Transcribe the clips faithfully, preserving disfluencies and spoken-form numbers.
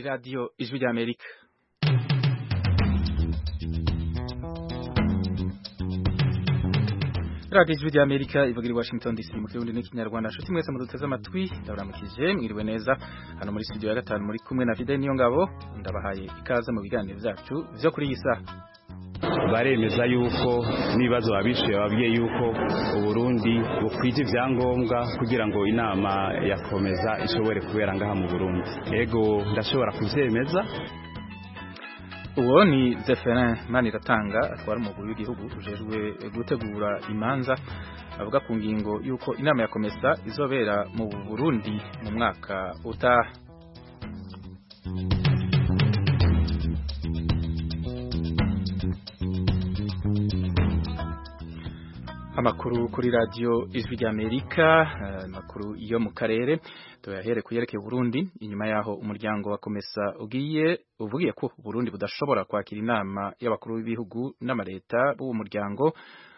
Radio Ijwi ry'Amerika. Radio Ijwi ry'Amerika ivugira i Washington D C mu kirundi n'ikinyarwanda. Nshuti mwese muduteze amatwi ndabaramukije mwiriwe neza hano muri studio ya gatanu muri kumwe na Fidel Niyongabo. Ndabahaye ikaze mu biganiro byacu byo kuri iyi saha. Baremeza yuko nibazo babishuye babwiye yuko Uburundi bukwije ivyangombwa kugira ngo inama yakomeza ishobore kubera ngaha mu Burundi. Ego ndashobora kuvyemeza. Uwo ni Zeferin Maniratanga atwara umuguru w'igihugu ujejwe gutegura imanza avuga ku ngingo yuko inama yakomeza izobera mu Burundi mu mwaka utaha. Amakuru kuri radio Ijwi ry'Amerika, amakuru yo mu karere tuyahere kuyerekeye Burundi. Inyuma yaho umuryango wakomeza ugiye uvugiye ko Burundi budashobora kwakira inama y'abakuru b'ibihugu n'amareta b'uwo muryango,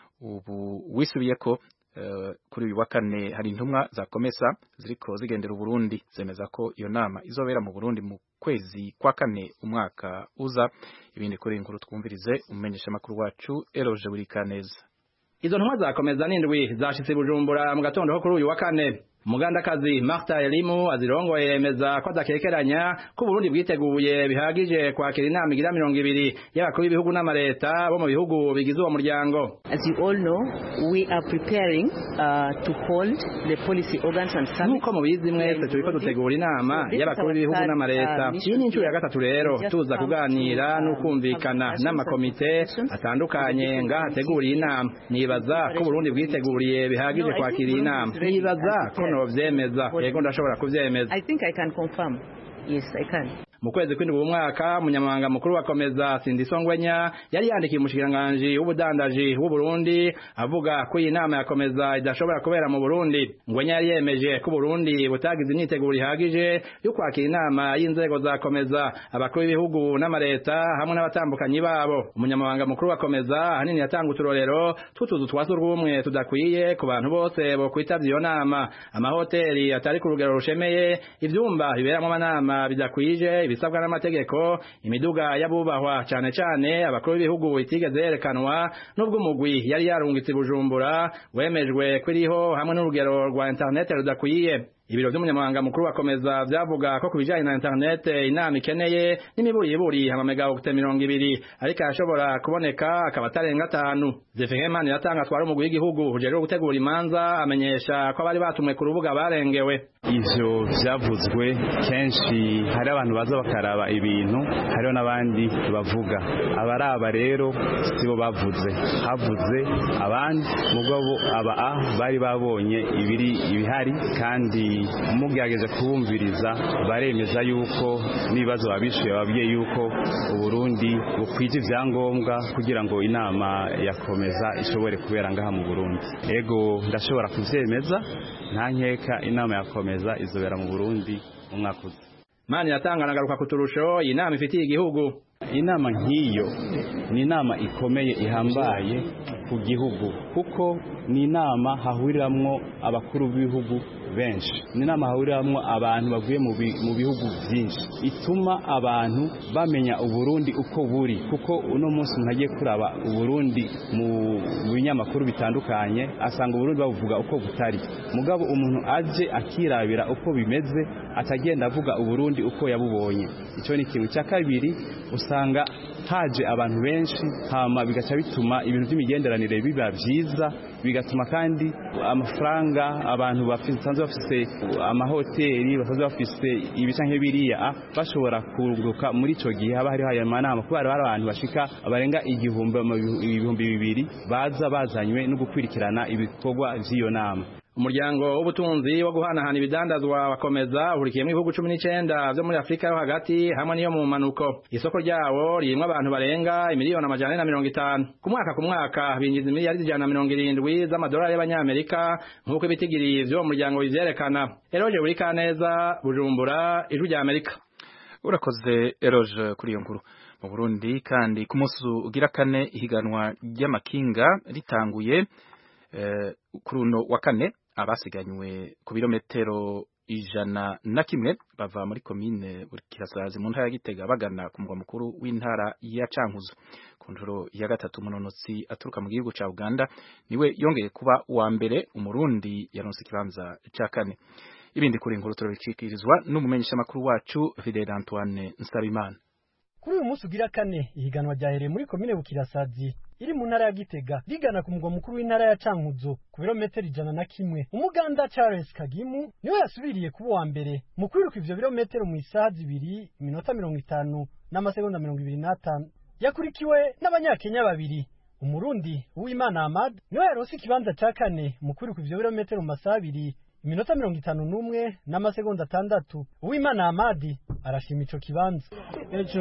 ubu wisubiye ko uh, kuri uyu wa kane hari intumwa zakomeza ziriko zigendera Burundi zemeza ko iyo nama izobera mu Burundi mu kwezi kwa kane umwaka uza. Ibindi kuri inkuru twumvirize umenyesha makuru wacu Eroje Burikaneza. Izo ntumwa zakomeza n'indwi zashitse Bujumbura mu gatondo ho kuri uyu wa kane. Mugandakazi Martha Elimu azirongoye yemeza ko adakekeranya ko Burundi bwiteguye bihagije kwakira inama igira mirongo ibiri y'abakuru b'ibihugu n'amareta bo mu bihugu bigize uwo muryango. As you all know, we are preparing uh, to hold the policy organs and summits. Nuko mubizi mwese turiko dutegura inama y'abakuru b'ibihugu n'amareta. Iyi ni incuro ya gatatu rero tuza kuganira no kumvikana n'amakomite atandukanye ngaha teguriye inama. Nibaza ko Burundi bwiteguriye bihagije kwakira inama. Nibaza ko novyemeza. Yego ndashobora kuvyemeza. I think I can confirm. Yes, I can. Mu kwezi kw'indwi umwaka umunyamabanga mukuru wakomeza Sindisongwenya yari yandikiye umushikiranganji w'ubudandaji w'u Burundi avuga ko iyi nama yakomeza idashobora kubera mu Burundi. Ngwenya yari yemeje ko Burundi butagize imyiteguro ihagije yo kwakira inama y'inzego zakomeza abakuru b'ibihugu n'amareta hamwe n'abatambukanyi babo. Umunyamabanga mukuru wakomeza hanini yatanga uturorero tutuzu twasurwumwe tudakwiye ku bantu bose bo kwitavya iyo nama, amahoteli atari ku rugero rushemeye, ivyumba biberamo amanama bidakwije ibisabwa n'amategeko, imiduga y'abubahwa cyane cyane abakuru b'ibihugu itigeze yerekanwa nubwo umugwi yari yarungitse Bujumbura wemejwe kwiriho hamwe n'urugero rwa internet rudakwiye. Ibiro by'umunyamabanga mukuru wakomeza vyavuga ko kubijanye na internet inama ikeneye n'imiburi iburi hama megaoctet mirongo ibiri ariko ashobora kuboneka akaba atarenga atanu. Zeferin Maniratanga atwara umugwi w'igihugu ujejwe gutegura imanza amenyesha ko bari batumwe ku rubuga barengewe. Ivyo vyavuzwe kenshi hari abantu baza bakaraba ibintu hariho n'abandi bavuga. Abaraba rero sibo bavuze, havuze abandi mugabo aba a bari babonye ibiri ibihari kandi umugerageje kubumviriza baremeza yuko nibazo babishuye babwiye yuko Uburundi bukwije ivyangombwa kugira ngo inama yakomeza ishobore kubera ngaha mu Burundi. Ego ndashobora kuvyemeza nta nkeka inama yakomeza izobera mu Burundi mu mwaka uza. Mani yatangana garuka kuturusho iyi nama ifitiye igihugu. Inama nk'iyo ni inama ikomeye ihambaye ku gihugu kuko ni inama hahuriramwo abakuru b'ibihugu benshi, ni inama hahuriramwo abantu bavuye mu bihugu byinshi, ituma abantu bamenya Uburundi uko buri kuko uno munsi ntagiye kuraba Uburundi mu binyamakuru bitandukanye asanga Uburundi bavuga uko butari, mugabo umuntu aje akirabira uko bimeze atagenda avuga Uburundi uko yabubonye. Icyo ni ikintu cya kabiri, usanga haje abantu benshi hama bigaca bituma ibintu by'imigenderanire biba byiza, bigatuma kandi amafaranga abantu bafite bafise amahoteli basanzwe bafise ibicanke biriya bashobora kuruguka muri ico gihe haba hari haya manama kubera hari abantu bashika barenga igihumbi ibihumbi bibiri baza bazanywe no gukwirikirana ibikorwa vy'iyo nama. Umuryango w'ubutunzi wo guhanahana ibidandazwa wakomeza uhurikiyemo ibihugu cumi n'icenda vyo muri Afrika yo hagati hamwe niyo mu manuko. Isoko ryawo ririmwo abantu barenga imiliyoni amajana na mirongo itanu. Ku mwaka ku mwaka binjiza miliyari ijana na mirongo irindwi z'amadolari y'abanyamerika nk'uko ibitigiri vyo mu muryango bivyerekana. Eroje Burikaneza, Bujumbura, Ijwi ry'Amerika. Urakoze Eroje kuri iyo nkuru. Mu Burundi kandi ku munsi ugira kane ihiganwa ry'amakinga ritanguye eh, kuri uno wa kane abasiganywe ku birometero ijana na kimwe bava muri komine Bukirasazi mu ntara ya Gitega bagana ku mugwa mukuru w'intara ya Cankuzo. Ku nshuro ya gatatu umunonotsi aturuka mu gihugu ca Uganda niwe yongeye kuba uwa mbere, umurundi yaronse ikibanza ca kane. Ibindi kuri inkuru turabicikirizwa n'umumenyesha makuru wacu Fidel Antoine Nsabimana. Kuri uyu munsi ugira kane ihiganwa ryahereye muri komine Bukirasazi iri mu ntara ya Gitega rigana ku mugwa mukuru w'intara ya Cankuzo ku birometero ijana na kimwe. Umuganda Charles Kagimu niwe yasubiriye kuba uwa mbere mu kwiruka ivyo birometero mu isaha zibiri iminota mirongo itanu n'amasegonda mirongo ibiri n'atanu. Yakurikiwe n'abanyakenya babiri. Umurundi Uwimana Ahmad niwe yaronse ikibanza ca kane mu kwiruka ivyo birometero mu masaha abiri iminota mirongo itanu n'umwe n'amasegonda atandatu. Uwimana Ahmad arashima ico kibanza. Ejo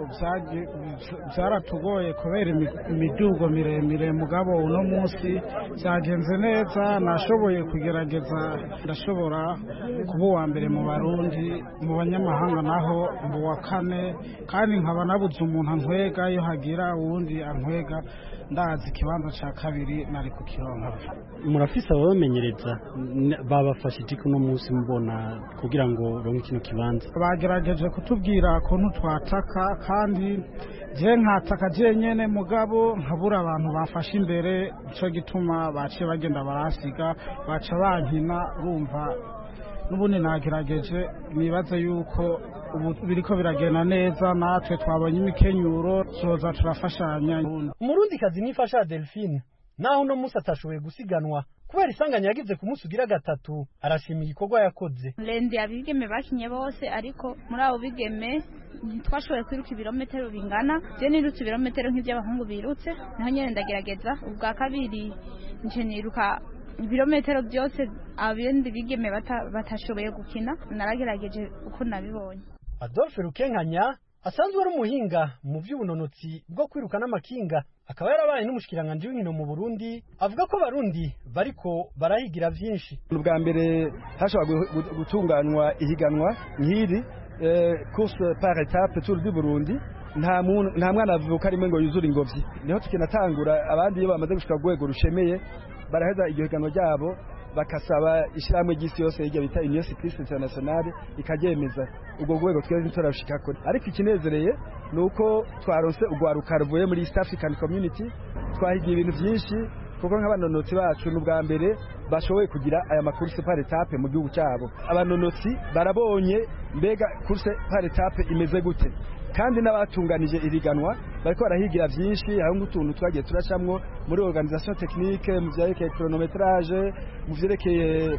byaratugoye kubera imidugo miremire, mugabo uno munsi byagenze neza, nashoboye kugerageza ndashobora kuba uwa mbere mu Barundi, mu banyamahanga naho mu wa kane, kandi nkaba nabuze umuntu ankwega, iyo hagira uwundi ankwega ndazi ikibanza ca kabiri nari kukironka. Murafise abamenyereza babafashe iki kuno munsi mubona kugira ngo ronke kino kibanza? Bagerageje kutubwira kuntu twataka, kandi je nkataka je nyene, mugabo nkabura abantu bafashe imbere, ico gituma baciye bagenda barasiga, baca bankina. Urumva n'ubundi nagerageje, nibaze yuko ubu biriko biragenda neza, natwe twabonye imikenyuro zoza turafashanya. Umurundi kazi nifasha Delphine naho uno munsi atashoboye gusiganwa kubera isanganya yagize ku munsi ugira gatatu, arashima igikorwa yakoze. Lendi abigeme bakinye bose, ariko muri abo bigeme ntitwashoboye kwiruka ibirometero bingana. Je nirutse ibirometero nk'ivy'abahungu birutse, naho nyene ndagerageza. Ubwa kabiri nje niruka ibirometero byose abindi bigeme batashoboye gukina, naragerageje uko nabibonye. Adolphe Rukenkanya asanzwe ari umuhinga mu by'ubunonotsi bwo kwiruka n'amakinga, akaba yarabaye n'umushikiranganje w'inkino mu Burundi, avuga ko Barundi bariko barahigira vyinshi. Ubwa mbere hashobora gutunganywa ihiganwa nk'iri course par étape Tour du Burundi, nta nta mwana avuka rimwe ngo yuzure ingobyi. Niho tukinatangura, abandi iyo bamaze gushika rwego rushemeye baraheza iryo higanwa ryabo bakasaba ishiramwe ry'isi yose iryo bita Union Cycliste Internationale ikaryemeza. Ubwo rwego twese turashikako, ariko ikinezereye nuko twaronse ugwaruka ruvuye muri East African Community, twahigiye ibintu byinshi kuko nk'abanonotsi bacu n'ubwa mbere bashoboye kugira aya makurse par étape mu gihugu cyabo. Abanonotsi barabonye mbega course par étape imeze gute, kandi n'abatunganije iriganwa bariko barahigira byinshi, aho ngutuntu twagiye turacamwo muri organisation technique, mu vyerekeye chronometrage, mu vyerekeye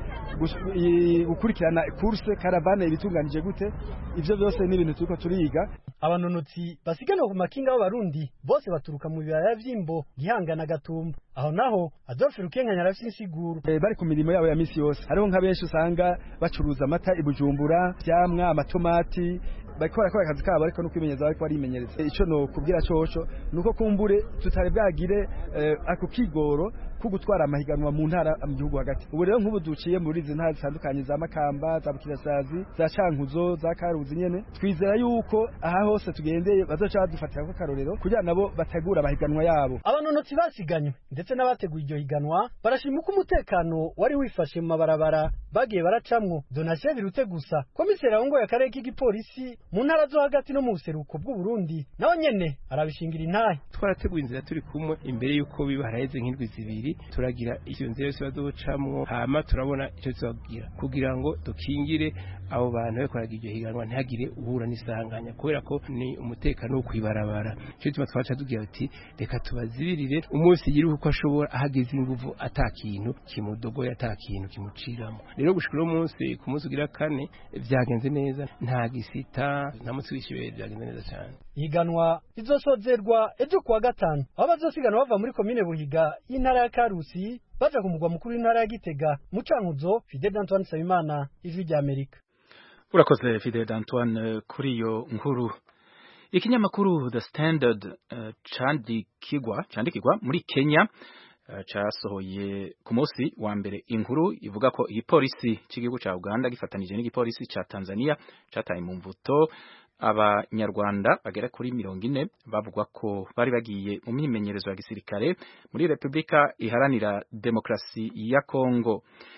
gukurikirana course caravane ibitunganije gute. Ivyo byose ni ibintu turiko turiga. Abanonotsi basiganwa ku makinga b'Abarundi bose baturuka mu bibaya vy'Imbo, Gihanga na Gatumba. Aho naho Adolphe Rukenkanya arafise insiguro. E, bari ku mirimo yabo ya misi yose. Hariho nka benshi usanga bacuruza amata i Bujumbura, vyamwa, amatomati, bariko barakora akazi kabo, ariko no kwimenyeza bariko barimenyereza. Ico no kubwira coco nuko kumbure tutari bwagire eh, ako kigoro ko gutwara amahiganwa mu ntara mu gihugu hagati. Ubu rero nk'ubu duciye muri izi ntara zitandukanye za Makamba, za Bukirasazi, za Cankuzo, za Karuzi nyene, twizera yuko aha hose tugendeye bazoca badufatira ko karorero kugira nabo bategura abahiganwa yabo. Abanonotsi basiganywe ndetse n'abateguye iryo higanwa barashima uko umutekano wari wifashe mu mabarabara bagiye baracamwo. Donatien Birute gusa, komiseri arongoye akarere k'igipolisi mu ntara zo hagati no mu buseruko bw'u Burundi, naho nyene arabishingira intahe. Twarateguye inzira turi kumwe imbere yuko biba haraheze nk'indwi zibiri, turagira iyo nzira yose bazocamwo, hama turabona icyo tuzabwira kugira ngo dukingire abo bantu bakoraga iryo higanwa ntihagire uhura n'isanganya, kubera ko ni umutekano wo kwibarabara. Cyo tuma twaca tugira ati reka tubazibirire umunsi yiruka uko ashobora, ahageze inguvu atakintu kimudogoye, atakintu kimuciramo. Rero gushikira umunsi ku munsi ugira kane byagenze neza, nta gisita, nta mutsi w'ishibere, byagenze neza cyane. Ihiganwa rizosozerwa ejo kuwa gatanu, aho bazosigana bava muri komine Buhiga y'intara ya Karusi baja ku mugwa mukuru w'intara ya Gitega mu Cankuzo. Fidel Antoine Nsabimana, Ijwi rya Amerika. Urakoze Fidel Antoine kuri iyo nkuru. Ikinyamakuru The Standard uh, candikigwa candikigwa muri Kenya uh, casohoye ku munsi wa mbere inkuru ivuga ko igipolisi cy'igihugu ca Uganda gifatanije n'igipolisi ca Tanzania cataye mu mvuto abanyarwanda bagera kuri mirongo ine bavugwa ko bari bagiye mu myimenyerezo ya gisirikare muri Republika Iharanira Demokrasi ya Kongo.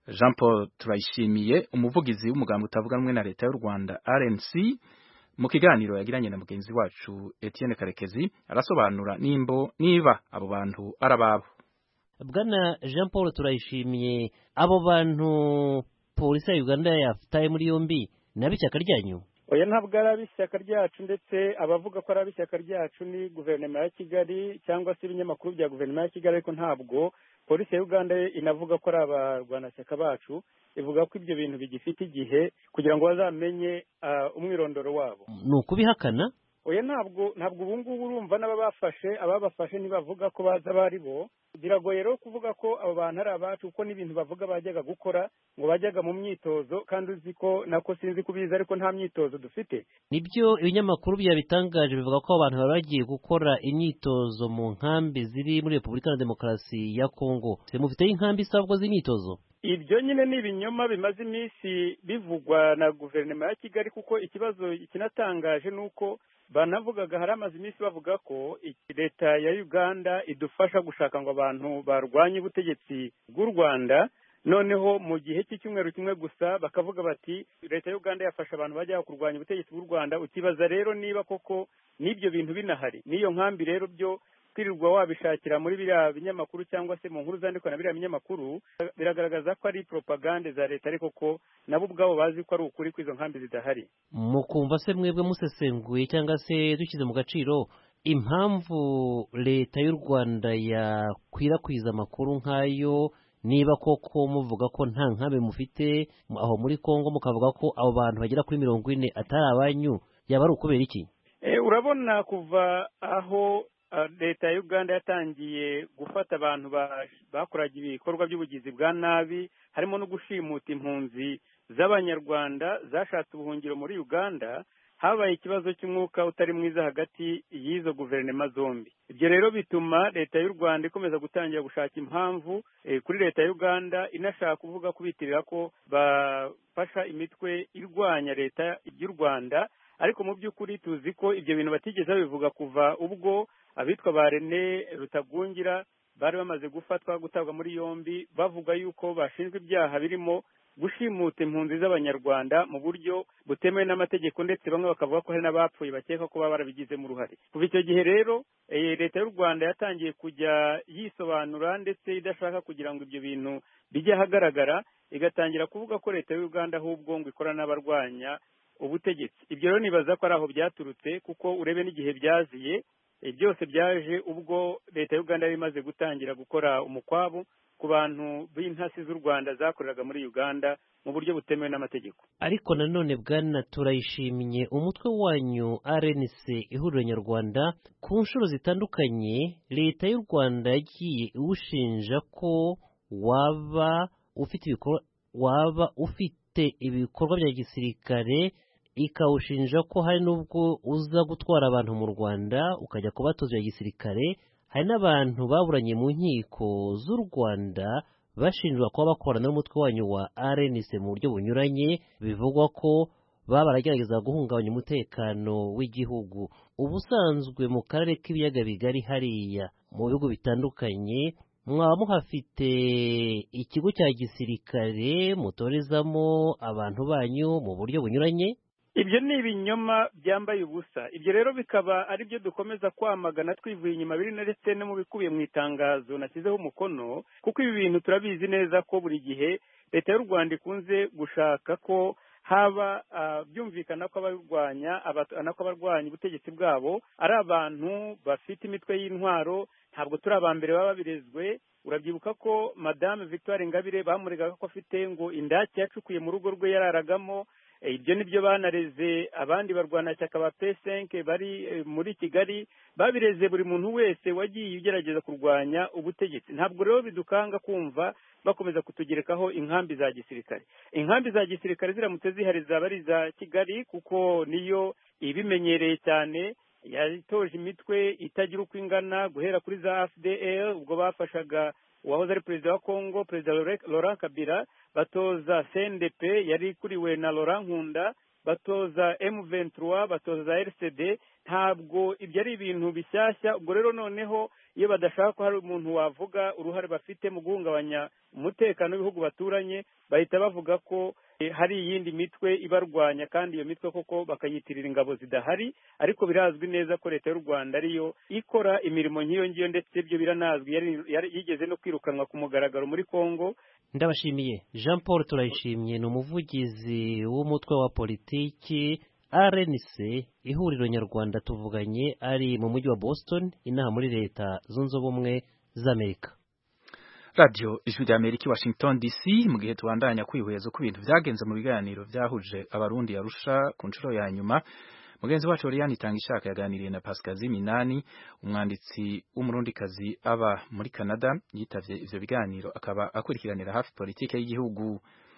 Jean Paul Turayishimiye umuvugizi w'umugambi utavuga rumwe na leta y'u Rwanda R N C mu kiganiro yagiranye na mugenzi wacu Etienne Karekezi arasobanura nimbo niba abo bantu arababo. Bwana Jean Paul Turayishimiye, abo bantu polisi ya Uganda yafataye muri yombi nabishyaka ryanyu? Oya, ntabwo ari ab'ishyaka ryacu, ndetse abavuga ko ari ab'ishyaka ryacu ni guverinoma ya Kigali cyangwa se ibinyamakuru bya guverinoma ya Kigali, ariko ntabwo polisi ya Uganda inavuga ko ari abarwanashyaka bacu. Ivuga ko ibyo bintu bigifite igihe kugira ngo bazamenye uh, umwirondoro wabo. Ni ukubihakana? Oya, ntabwo ntabwo ubu ngubu urumva n'ababafashe ababafashe ntibavuga ko baza bari bo. Biragoye rero kuvuga ko abo bantu ari abacu, kuko n'ibintu bavuga bajyaga gukora ngo bajyaga mu myitozo, kandi uzi ko nako sinzi kubiza, ariko nta myitozo dufite. Nibyo ibinyamakuru byabitangaje bivuga ko abantu bari bagiye gukora imyitozo mu nkambi ziri muri Repubulika ya Demokarasi ya Kongo. Se mufite inkambi isabwa z'imyitozo? Ibyo nyine ni ibinyoma bimaze iminsi bivugwa na guverinoma ya Kigali, kuko ikibazo kinatangaje nuko banavugaga hari amaze iminsi bavuga ko leta ya Uganda idufasha gushaka ngo abantu barwanye ubutegetsi bw'u Rwanda. Noneho mu gihe cy'icyumweru kimwe gusa bakavuga bati leta ya Uganda yafasha abantu bajya kurwanya ubutegetsi bw'u Rwanda. Ukibaza rero niba koko n'ibyo bintu binahari, n'iyo nkambi rero byo kwirirwa wabishakira muri biriya binyamakuru cyangwa se mu nkuru zandikwa na biriya binyamakuru, biragaragaza ko ari propagande za leta, ariko ko nabo ubwabo bazi ko ari ukuri ko izo nkambi zidahari. Mukumva se mwebwe musesenguye cyangwa se dushyize mu gaciro impamvu leta y'u Rwanda yakwirakwiza amakuru nk'ayo, niba koko muvuga ko nta nkambi mufite aho muri Kongo, mukavuga ko abo bantu bagera kuri mirongo ine atari abanyu, yaba ari ukubera iki? E, urabona kuva aho leta ya Uganda yatangiye gufata abantu bakoraga ibikorwa by'ubugizi bwa nabi, harimo no gushimuta impunzi z'abanyarwanda zashatse ubuhungiro muri Uganda, habaye ikibazo cy'umwuka utari mwiza hagati y'izo guverinoma zombi. Ibyo rero bituma leta y'u Rwanda ikomeza gutangira gushaka impamvu e, kuri leta ya Uganda, inashaka kuvuga kubitirira ko bafasha imitwe irwanya leta y'u Rwanda. Ariko mu by'ukuri tuzi ko ibyo bintu batigeze babivuga kuva ubwo abitwa ba René Rutagungira bari bamaze gufatwa gutabwa muri yombi, bavuga yuko bashinzwe ibyaha birimo gushimuta impunzi z'abanyarwanda mu buryo butemewe n'amategeko, ndetse bamwe bakavuga ko hari n'abapfuye bakeka ko baba barabigizemo uruhare. Kuva icyo gihe rero e, leta y'u Rwanda yatangiye kujya yisobanura, ndetse idashaka kugira ngo ibyo bintu bijye ahagaragara, igatangira kuvuga ko leta y'u Rwanda ahubwo ngo ikora n'abarwanya ubutegetsi. Ibyo rero nibaza ko ari aho byaturutse, kuko urebe n'igihe byaziye byose byaje ubwo leta y'u Rwanda yari imaze gutangira gukora umukwabu ku bantu b'intasi z'u Rwanda zakoreraga muri Uganda mu buryo butemewe n'amategeko. Ariko nanone Bwana Turayishimiye, umutwe wanyu R N C ihuriro nyarwanda, ku nshuro zitandukanye leta y'u Rwanda yagiye iwushinja ko waba ufite ibikorwa waba ufite ibikorwa bya gisirikare, ikawushinja ko hari n'ubwo uza gutwara abantu mu Rwanda ukajya kubatoza ya gisirikare. Hari n'abantu baburanye mu nkiko z'u Rwanda bashinjwa kuba bakorana n'umutwe wanyu wa R N C mu buryo bunyuranye, bivugwa ko baba baragerageza guhungabanya umutekano w'igihugu. Ubusanzwe mu karere k'ibiyaga bigari hariya mu bihugu bitandukanye mwaba muhafite ikigo cya gisirikare mutorezamo abantu banyu mu buryo bunyuranye? Ibyo ni ibinyoma byambaye ubusa. Ibyo rero bikaba ari byo dukomeza kwamagana twivuye inyuma, biri ndetse no mu bikubiye mu itangazo nashyizeho umukono, kuko ibi bintu turabizi neza ko buri gihe leta y'u Rwanda ikunze gushaka ko haba uh, byumvikana ko abarwanya nako abarwanya ubutegetsi bwabo ari abantu bafite imitwe y'intwaro. Ntabwo turi abambere baba babirezwe. Urabyibuka ko Madame Victoire Ingabire bamuregaga ko afite ngo indake yacukuye mu rugo rwe yararagamo. Ibyo nibyo banareze abandi barwanashyaka ba P cinq bari muri Kigali, babireze buri muntu wese wagiye ugerageza kurwanya ubutegetsi. Ntabwo rero bidukanga kumva bakomeza kutugerekaho inkambi za gisirikare. Inkambi za gisirikare ziramutse zihari zaba ari za Kigali, kuko niyo ibimenyereye cyane, yatoje imitwe itagira uko ingana guhera kuri za F D L ubwo bafashaga uwahoze ari perezida wa Kongo, perezida Laurent Kabila, batoza C N D P yari kuriwe na Laurent Nkunda, batoza M vingt-trois, batoza R C D, ntabwo ibyo ari ibintu bishyashya. Ubwo rero noneho iyo badashaka ko hari umuntu wavuga uruhare bafite mu guhungabanya umutekano w'ibihugu baturanye, bahita bavuga ko hari iyindi mitwe ibarwanya, kandi iyo mitwe koko bakayitirira ingabo zidahari, ariko birazwi neza ko leta y'u Rwanda ariyo ikora imirimo nk'iyo ngiyo, ndetse ibyo biranazwi, yari yigeze no kwirukanwa ku mugaragaro muri Kongo. Ndabashimiye. Jean Paul Turayishimye ni umuvugizi w'umutwe wa politiki R N C ihuriro nyarwanda, tuvuganye ari mu mujyi wa Boston inaha muri leta zunze ubumwe z'Amerika. Radio Ijwi rya Amerika, Washington D C. Mu gihe tubandanya kwihweza uko ibintu byagenze mu biganiro byahuje abarundi Arusha ku nshuro ya nyuma, mugenzi wacu Oriane Itangishaka yaganiriye na Pascal Minani, umwanditsi w'umurundikazi aba muri Canada, yitavye ivyo biganiro akaba akurikiranira hafi politike y'igihugu.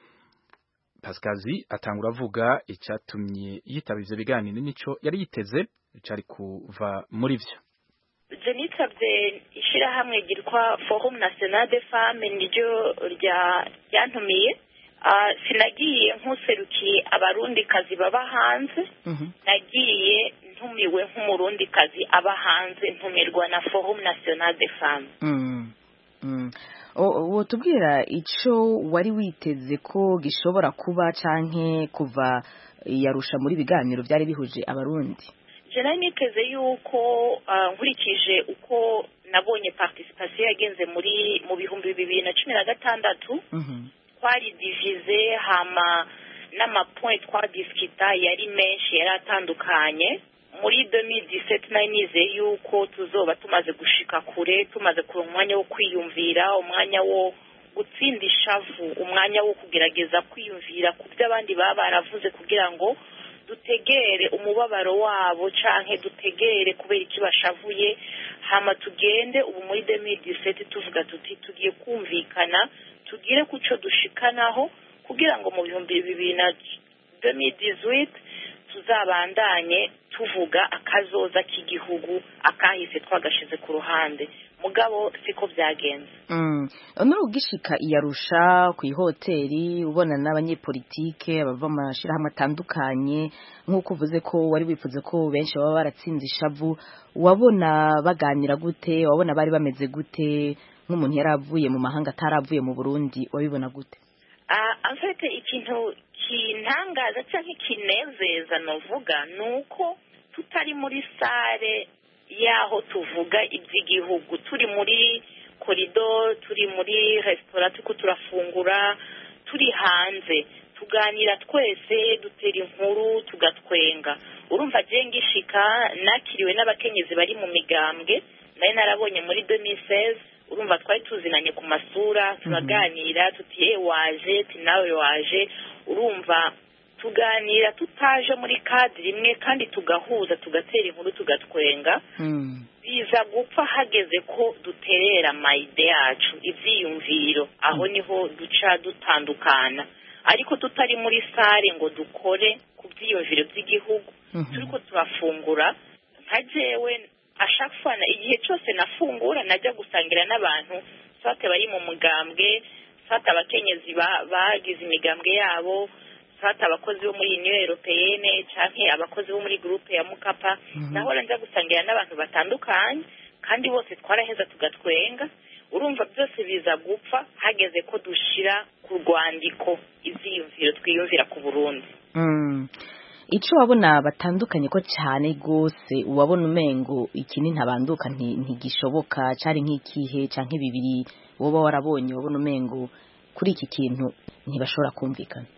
Pascal atangura avuga icyatumye yitaba ivyo biganiro nico yari yiteze cari kuva muri vyo. Je nitabye ishirahamwe ryitwa Forum National des Femmes, niryo ryantumiye. Uh, sinagiye nkuserukiye abarundi kazi baba hanze, mm -hmm. nagiye ntumiwe nk'umurundi kazi aba hanze, ntumirwa na Forum National des Femmes. mm. mm. Uwo tubwira ico wari witeze ko gishobora kuba canke kuva yarusha muri biganiro byari bihuje abarundi? Je nari niteze yuko uh, nkurikije uko nabonye participation yagenze muri mu bihumbi bibiri na cumi na gatandatu, mm -hmm. twari divize, hama n'amapoint twadiskita yari menshi, yari atandukanye. Muri deux mille dix-sept nari nizeye yuko tuzoba tumaze gushika kure, tumaze kuronka umwanya wo kwiyumvira, umwanya wo gutsinda ishavu, umwanya wo kugerageza kwiyumvira ku byo abandi baba baravuze, kugira ngo dutegere umubabaro wabo canke dutegere kubera iki bashavuye, hama tugende ubu muri deux mille dix-sept tuvuga tuti tugiye kumvikana, tugire kuco dushikanaho, kugira ngo mu bihumbi bibiri na deux mille dix-huit tuzabandanye tuvuga akazoza k'igihugu, akahise twagashize ku ruhande. Mugabo siko byagenze. Mm. Ono ugishika iyarusha ku ihoteli ubona n'abanyepolitike bava mu mashirahamwe atandukanye, nk'uko uvuze ko wari wifuze ko benshi baba baratsinze ishavu, wabona baganira gute? Wabona bari bameze gute? Nk'umuntu yaravuye mu mahanga ataravuye mu Burundi, wabibona gute? Ah, en fait ikintu kintangaza cyangwa kinezeza novuga nuko tutari muri sare yaho tuvuga iby'igihugu, turi muri corridor, turi muri restaurant, tuko turafungura, turi hanze tuganira twese, dutera inkuru, tugatwenga. Urumva je ngishika nakiriwe n'abakenyezi bari mu migambwe, naye narabonye muri deux mille seize. Urumva twari tuzinanye ku masura, turaganira, tutiye waje, tinawe waje. Urumva tuganira tutaje muri kadiri imwe, kandi tugahuza, tugatera inkuru, tugatwenga. mm. Biza gupfa hageze ko duterera mayide yacu, ivyiyumviro, aho mm. niho duca dutandukana. Ariko tutari muri sare ngo dukore ku vyiyumviro by'igihugu, mm -hmm. turiko turafungura. Nka jewe ashakfana igihe cyose nafungura najya gusangira n'abantu, sate bari mu mugambwe, sate abakenyezi bagize imigambwe yabo, sate abakozi bo muri Union Européenne canke abakozi bo muri groupe ya Mukapa. mm -hmm. Naho njya gusangira n'abantu batandukanye, kandi bose twaraheza tugatwenga. Urumva byose biza gupfa hageze ko dushira ku rwandiko ivyiyumviro twiyumvira ku Burundi. mm. Ico wabona batandukanye ko cyane gose, wabona umengo ikini ntabanduka ntigishoboka, cyari nk'ikihe canke bibiri woba warabonye wabona umengo kuri iki kintu ntibashobora kumvikana?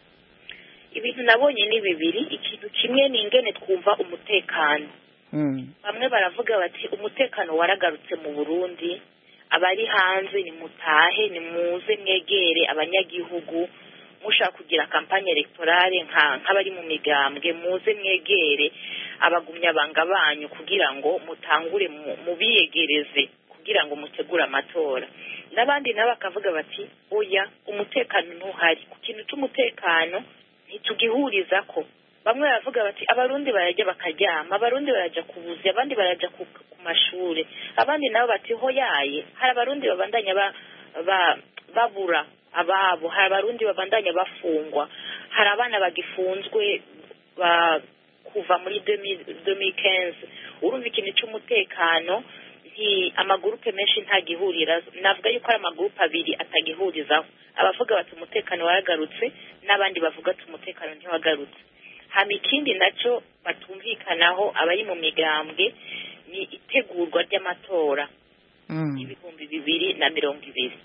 Ibintu nabonye ni bibiri. Ikintu kimwe ni ingene twumva umutekano. mm. Bamwe baravuga bati umutekano waragarutse mu Burundi, abari hanze ni mutahe, ni muze mwegere abanyagihugu, mushaka kugira kampanye electorale nk'abari mu migambwe, muze mwegere abagumya banga banyu kugira ngo mutangure mu biyegereze, kugira ngo mutegure amatora. N'abandi nabo bakavuga bati oya, umutekano ntuhari, ku kintu cy'umutekano ntitugihuriza ko. Bamwe baravuga bati abarundi barajya bakaryama, abarundi barajya kubuzi, abandi barajya ku mashure, abandi nabo bati hoyaye, hari abarundi babandanya ba, ba babura ababo, hari abarundi babandanya bafungwa, hari abana bagifunzwe ba kuva muri deux mille quinze urumva ikintu cy'umutekano nti amagurupe menshi ntagihurira navuga yuko ari amagurupe abiri atagihurizaho abavuga bati umutekano waragarutse n'abandi bavuga ati umutekano ntiwagarutse hama ikindi nacyo batumvikanaho abari mu migambwe ni itegurwa ry'amatora ibihumbi bibiri na mirongo ibiri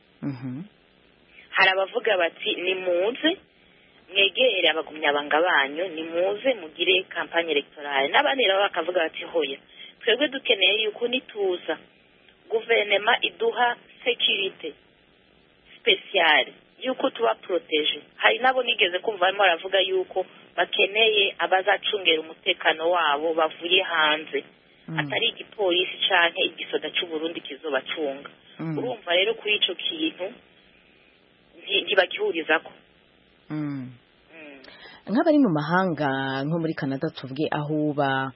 hari abavuga bati ni muze mwegere abagumyabanga banyu ni muze mugire kampanye electorale n'abandi rero bakavuga bati hoya twebwe dukeneye yuko nituza guverinoma iduha security speciale yuko tuba protege hari nabo nigeze kumva barimo baravuga yuko bakeneye abazacungera umutekano wabo bavuye hanze atari igipolisi canke igisoda cy'u Burundi kizobacunga urumva rero kuri ico kintu ntibagihurizako nk'abari mu mahanga nko muri Canada tuvuge aho uba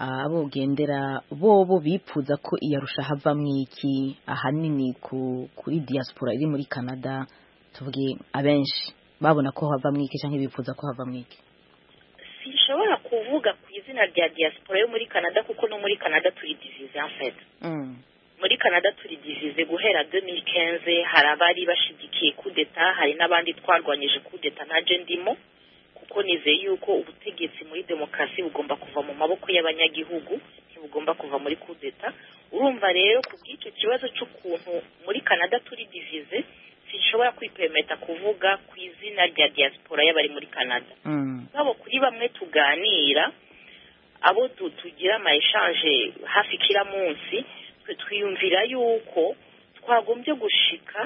abogendera bobo bipfuza ko iyarusha havamwo iki ahanini kuri diaspora iri muri Canada tuvuge abenshi babona ko havamwo iki canke bipfuza ko havamwo iki sinshobora kuvuga ku izina rya diaspora yo muri Canada kuko no muri Canada turi divize en fait muri Canada turi divize guhera deux mille quinze hari abari bashigikiye coup d'etat hari n'abandi twarwanyije coup d'etat naje ndimo kuko nizeye yuko ubutegetsi muri demokarasi bugomba kuva mu maboko y'abanyagihugu ntibugomba kuva muri coup d'etat urumva rero ku bw'icyo kibazo cy'ukuntu muri Canada turi divize sinshobora kwipemeta kuvuga ku izina rya diaspora y'abari muri Canada nabo kuri bamwe tuganira abo tugira ama échange hafi kila munsi twe twiyumvira yuko twagombye gushika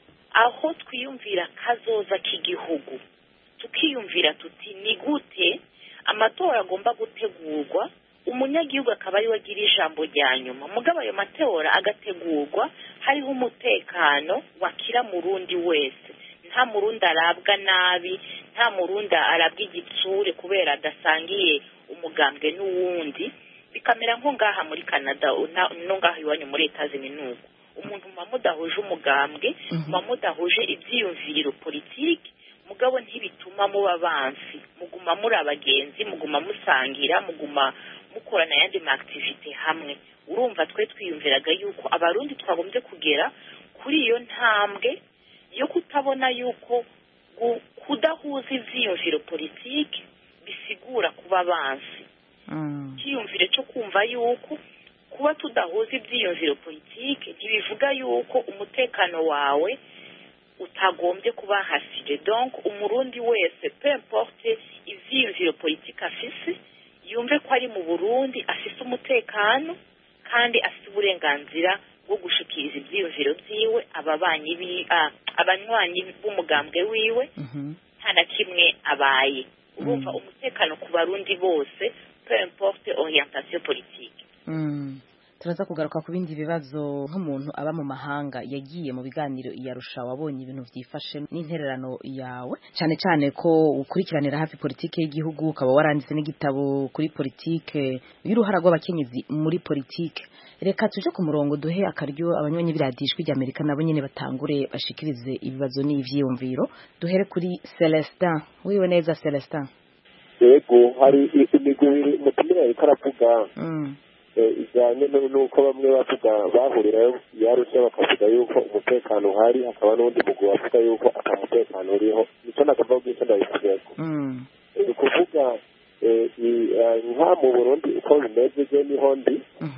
aho twiyumvira kazoza k'igihugu tukiyumvira tuti ni gute amatora agomba gutegurwa umunyagihugu akaba ari wagira ijambo rya nyuma mugabo ayo matora agategurwa hariho umutekano wakira murundi wese nta murundi arabwa nabi nta murundi arabwa igitsure kubera adasangiye umugambwe n'uwundi bikamera nko ngaha muri Canada no ngaha iwanyu muri Etats-Unis umuntu mudahuje umugambwe mudahuje ibyiyumviro politiki mugabo ntibituma muba bansi muguma muri abagenzi muguma musangira muguma mukorana yandi ma activity hamwe urumva twe twiyumviraga yuko abarundi twagombye kugera kuri iyo ntambwe yo kutabona yuko kudahuza ivyiyumviro politiki bisigura kuba bansi cyiyumvire cyo kumva yuko kuba tudahuza ivyiyumviro politiki ntibivuga yuko umutekano wawe utagombye kuba hasije donc umurundi wese peu importe ivyiyumviro politiki afise yumve ko ari mu Burundi afise umutekano kandi afise uburenganzira bwo gushikiriza ivyiyumviro vyiwe ababanyi bi abanywanyi b'umugambwe wiwe nta na kimwe abaye urumva umutekano ku barundi bose peu importe orientation politique turaza kugaruka ku bindi bibazo nk'umuntu aba mu mahanga yagiye mu biganiro iyarusha wabonye ibintu vyifashe n'intererano yawe cyane cyane ko ukurikiranira hafi politike y'igihugu ukaba waranditse n'igitabo kuri politike y'uruhara rw'abakenyezi muri politike reka tuje ku murongo duhe akaryo abanywanyi biradishwe rya Amerika nabo nyene batangure bashikirize ibibazo n'ivyiyumviro duhere kuri Celestin wiwe neza Celestin yego hari imigwi mutumira ikaravuga ijyanye n'uko bamwe bavuga bahurirayo yarusha bakavuga yuko umutekano uhari hakaba n'undi mugwi bavuga yuko ata mutekano uriho nicyo nagomba bw'icyo ndabisubiyeko ni ukuvuga nka mu Burundi uko bimeze je niho ndi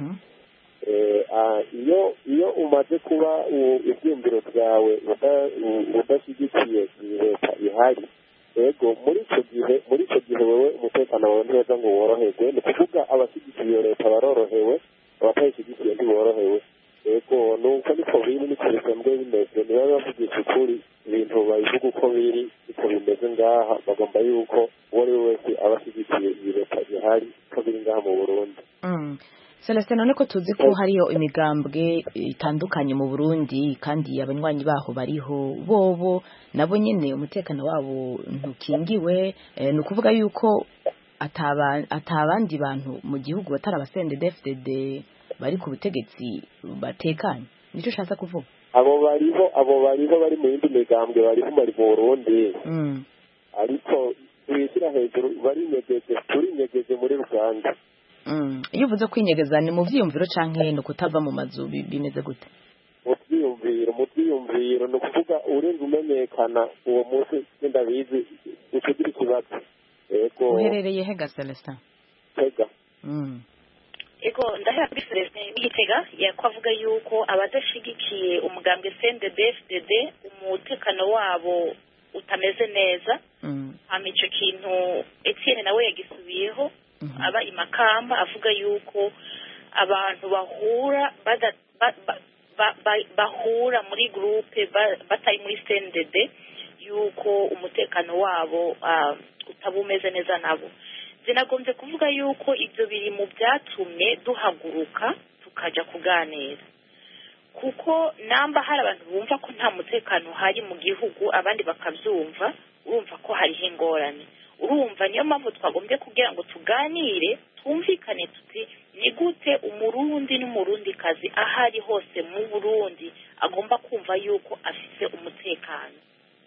iyo iyo umaze kuba ivyiyumviro vyawe udashyigikiye leta ihari ego muri icyo gihe muri icyo gihe wewe umutekano wawe ntiweza ngo woroherwe ni kuvuga abashyigikiye iyo leta barorohewe abatayishyigikiye ntiborohewe ego nuko niko biri niko bisanzwe bimeze niba bavugisha ukuri ibintu babivuga uko biri niko bimeze ngaha bagomba yuko uwo ari we wese aba ashyigikiye iyi leta ihari ko biri ngaha mu Burundi Celestin none ko tuzi ko hariyo imigambwe itandukanye mu Burundi kandi abanywanyi baho bariho bobo nabo nyene umutekano wabo ntukingiwe ni ukuvuga yuko ataba atabandi bantu mu gihugu batarabasende D F D D bari ku butegetsi batekanye nico shaka kuvuga abo bariho abo bariho bari mu yindi migambwe bariho bari mu Burundi ariko bishyira hejuru barinyegeje turinyegeje muri rusange. Iyo uvuze kwinyegeza ni mu byiyumviro canke no kutava mu mazu bimeze gute? Mu byiyumviro mu byiyumviro ni ukuvuga urenze umenyekana uwo munsi ndabizi ucugira ikibazo. Ego uherereye hega Celestin? Hega. Mm. Ego ndahera kuri Celestin Igitega yakwavuga yuko abadashigikiye umugambwe C N D D F D D umutekano wabo utameze neza. Mm. Hama ico kintu Etienne nawe yagisubiyeho aba imakamba avuga yuko abantu bahura bada, ba, ba, ba, ba, bahura muri groupe ba, batari muri C N D D yuko umutekano wabo uh, utabumeze neza nabo. Zinagombye kuvuga yuko ibyo biri mu byatumye duhaguruka tukaja kuganira, kuko namba hari abantu bumva ko nta mutekano hari mu gihugu abandi bakabyumva, urumva ko hariho ingorane. Urumva niyo mpamvu twagombye kugira ngo tuganire twumvikane tuti ni gute umurundi n'umurundi kazi ahari hose mu Burundi agomba kumva yuko afise umutekano.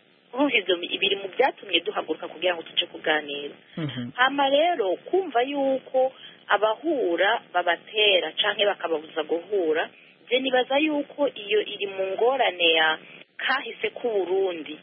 Urumva ibiri mu byatumye duhaguruka kugira ngo tuje kuganira. Hama rero kumva yuko abahura babatera canke bakababuza guhura, je nibaza yuko iyo iri mu ngorane ya kahise ku Burundi,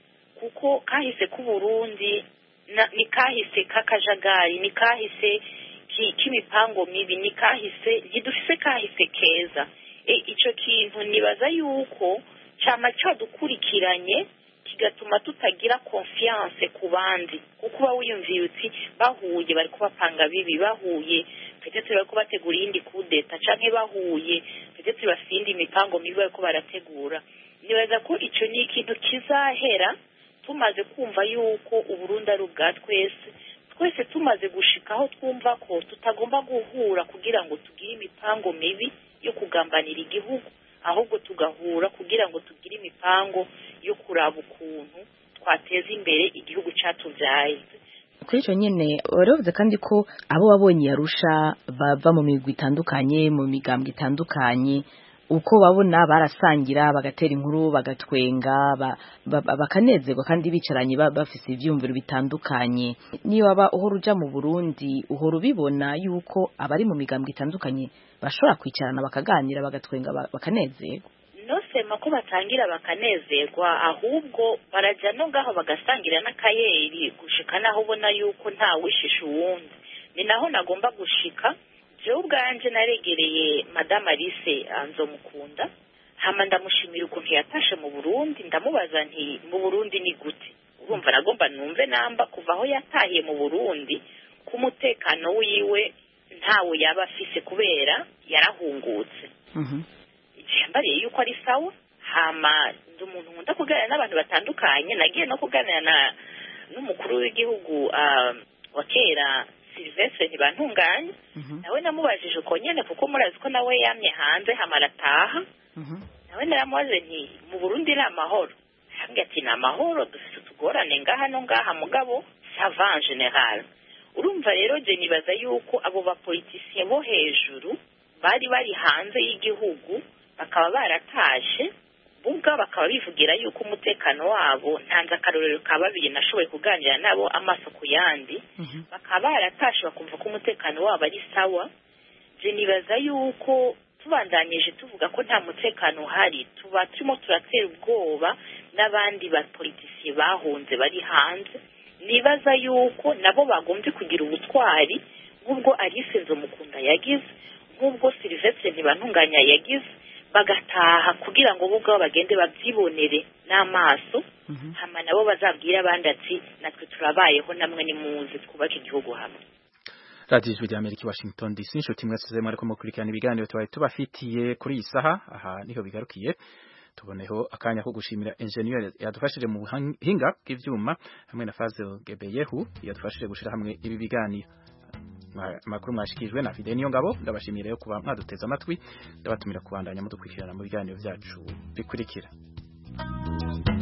kuko kahise ku Burundi Na, ni kahise kakajagari, ni kahise k'imipango mibi, ni kahise gidufise kahise keza. E, ico kintu nibaza yuko cama cadukurikiranye kigatuma tutagira confiance ku bandi, kuko ba wiyumviye uti bahuye bari kubapanga bibi, bahuye peut-être bari kubategura iyindi kudeta canke bahuye peut-être bafindi imipango mibi bari ko barategura. Nibaza ko ico ni ikintu kizahera tumaze kumva yuko Uburundi ari ubwa twese, twese tumaze gushikaho twumva ko tutagomba guhura kugira ngo tugire imipango mibi yo kugambanira igihugu, ahubwo tugahura kugira ngo tugire imipango yo kuraba ukuntu twateza imbere igihugu catuvyaye. Kuri ico nyene waravuze kandi ko abo babonye Arusha bava mu migwi itandukanye, mu migambwe itandukanye, uko babona barasangira bagatera inkuru bagatwenga bakanezerwa kandi bicaranye bafise ivyumviro bitandukanye. Niyo baba uhora uja mu Burundi uhora ubibona yuko abari mu migambwe itandukanye bashobora kwicarana bakaganira bagatwenga bakanezerwa. No sema ko batangira bakanezerwa, ahubwo baraja no ngaho bagasangira n'akayeri gushika naho ubona yuko nta wishisha uwundi. Ni naho nagomba gushika. Je ubwanje naregereye Madame Alice Nzomukunda, hama ndamushimira ukuntu yatashe mu Burundi, ndamubaza nti mu Burundi ni gute. Urumva nagomba numve namba kuva aho yatahiye mu Burundi ku mutekano wiwe ntawe yaba afise kubera yarahungutse. Mhm. Mbariye yuko ari sawa, hama ndi umuntu nkunda kuganira n'abantu batandukanye, nagiye no kuganira na n'umukuru w'igihugu uh, wa kera Sylvestre Ntibantunganya. Nawe namubajije uko nyene kuko murazi ko nawe yamye hanze hamara taha. Nawe naramubaze nti mu Burundi ni amahoro. Hambye ati na amahoro dufite utugorane ngaha no ngaha mugabo ça en general. Urumva rero je nibaza yuko abo bapoliticiens bo hejuru bari bari hanze y'igihugu bakaba baratashe, ubwa bakaba bivugira yuko umutekano wabo ntanze akarorero ka babiri nashoboye kuganira nabo amaso ku yandi, bakaba baratashe bakumva ko umutekano wabo ari sawa. Je nibaza yuko tubandanyije tuvuga ko nta mutekano uhari, tuba turimo turatera ubwoba n'abandi bapoliticiens bahunze bari hanze. Nibaza yuko nabo bagombye kugira ubutwari nk'ubwo Alice Nzomukunda yagize, nk'ubwo Sylvestre Ntibantunganya yagize, bagataha kugira ngo ubwo bagende babyibonere n'amaso. Hama nabo bazabwira abandi ati natwe turabayeho namwe ni muzi twubaka igihugu hamwe. Radio Ijwi ry'Amerika Washington D C, inshuti mwese mwariko mukurikirana ibiganiro tubaye tubafitiye kuri iyi saha. Aha niho bigarukiye. Tuboneho akanya ko gushimira engineer yadufashije mu buhinga bw'ivyuma hamwe na Fazel Gebeyehu yadufashije gushira hamwe ibi biganiro. Makuru mwashikijwe na Fidel Niyongabo, ndabashimira rero kuba mwaduteza amatwi, ndabatumira kubandanya mudukurikirana mu biganiro byacu bikurikira.